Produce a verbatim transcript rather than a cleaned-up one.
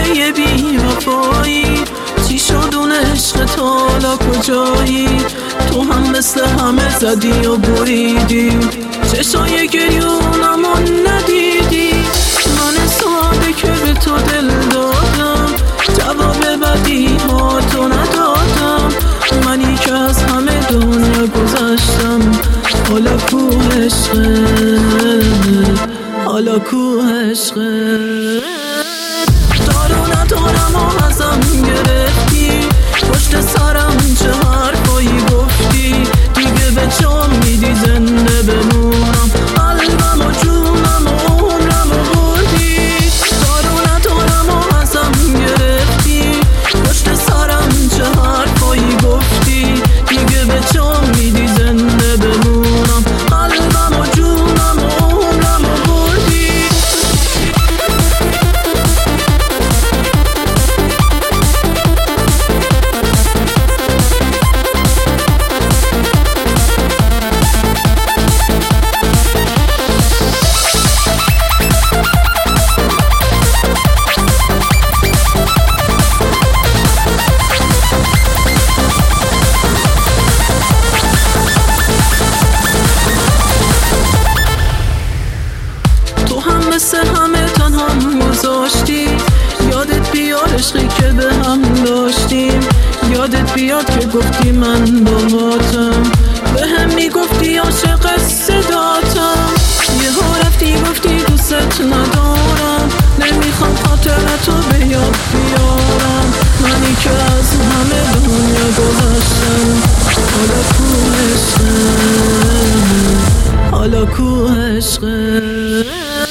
ای بی وفایی، چی شد اون عشق تو حالا کجایی؟ تو هم مثل همه زدی و بریدی، چشای گریونمو ندیدی. من ساده که به تو دل دادم، جواب بدی ها تو ندادم. منی که از همه دنیا گذشتم، حالا کو عشقت، حالا کو عشقت؟ دارو ندارم و ازم گرفتی، پشت سرم چه حرفایی گفتی. دیگه به جام میدی زنده بمونم، قلبم و جونم و عمرم و بردی. دارو ندارم و ازم گرفتی، پشت سرم چه حرفایی گفتی. دیگه به جام میدی زنده بمونم، قلبم و جونم و عمرم و بردی. مثل همه تنهام گذاشتی، یادت بیاد عشقی که به هم داشتیم. یادت بیاد که گفتی من باهاتم، به هم میگفتی عاشق صداتم. یهو رفتی گفتی دوست ندارم، نمیخوام خاطرتو به یاد بیارم. منی که از همه دنیا گذشتم، حالا کو عشقت، حالا کو عشقت؟